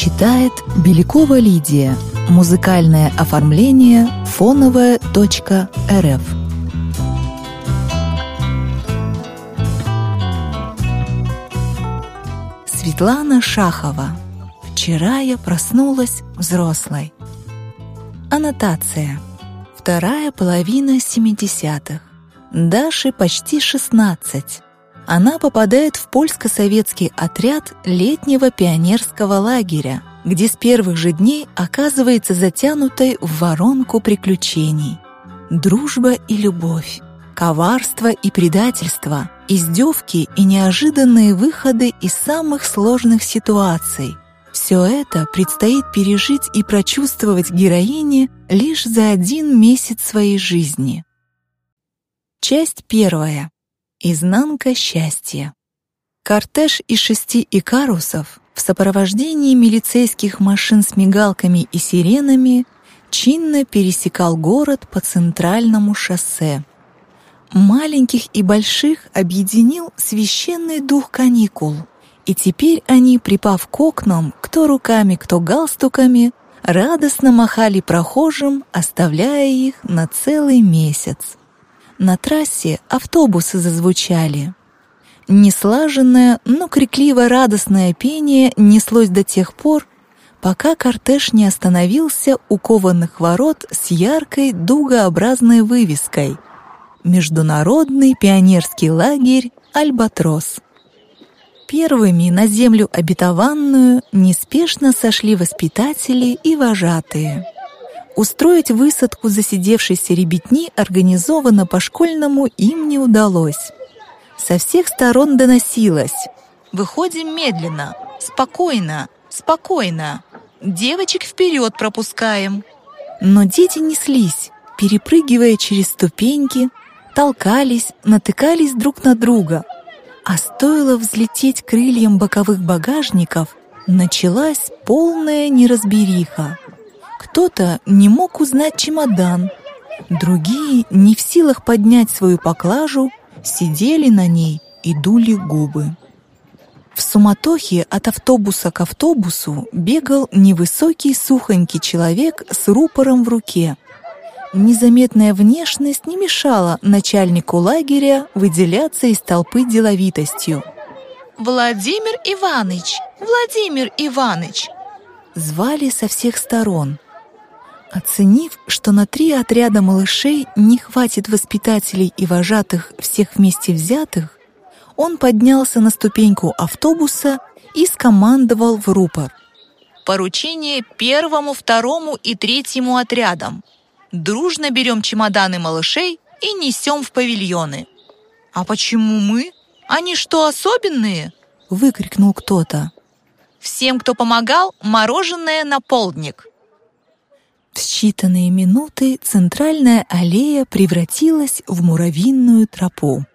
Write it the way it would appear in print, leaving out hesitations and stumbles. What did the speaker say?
Читает Белякова Лидия. Музыкальное оформление фоновая.рф. Светлана Шахова. Вчера я проснулась взрослой. Аннотация. Вторая половина 70-х. Даше почти 16. Она попадает в польско-советский отряд летнего пионерского лагеря, где с первых же дней оказывается затянутой в воронку приключений. Дружба и любовь, коварство и предательство, издевки и неожиданные выходы из самых сложных ситуаций. Все это предстоит пережить и прочувствовать героине лишь за 1 месяц своей жизни. Часть 1. Изнанка счастья. Кортеж из 6 икарусов в сопровождении милицейских машин с мигалками и сиренами чинно пересекал город по центральному шоссе. Маленьких и больших объединил священный дух каникул, и теперь они, припав к окнам, кто руками, кто галстуками, радостно махали прохожим, оставляя их на целый месяц. На трассе автобусы зазвучали. Неслаженное, но крикливо-радостное пение неслось до тех пор, пока кортеж не остановился у кованых ворот с яркой дугообразной вывеской «Международный пионерский лагерь «Альбатрос». Первыми на землю обетованную неспешно сошли воспитатели и вожатые. Устроить высадку засидевшейся ребятни организованно по-школьному им не удалось. Со всех сторон доносилось: «Выходим медленно, спокойно, спокойно, девочек вперед пропускаем». Но дети неслись, перепрыгивая через ступеньки, толкались, натыкались друг на друга. А стоило взлететь крыльям боковых багажников, началась полная неразбериха. Кто-то не мог узнать чемодан, другие, не в силах поднять свою поклажу, сидели на ней и дули губы. В суматохе от автобуса к автобусу бегал невысокий сухонький человек с рупором в руке. Незаметная внешность не мешала начальнику лагеря выделяться из толпы деловитостью. «Владимир Иваныч! Владимир Иваныч!» Звали со всех сторон. Оценив, что на 3 отряда малышей не хватит воспитателей и вожатых всех вместе взятых, он поднялся на ступеньку автобуса и скомандовал в рупор: «Поручение 1, 2 и 3 отрядам. Дружно берем чемоданы малышей и несем в павильоны». «А почему мы? Они что, особенные?» — выкрикнул кто-то. «Всем, кто помогал, мороженое на полдник». В считанные минуты центральная аллея превратилась в муравьиную тропу.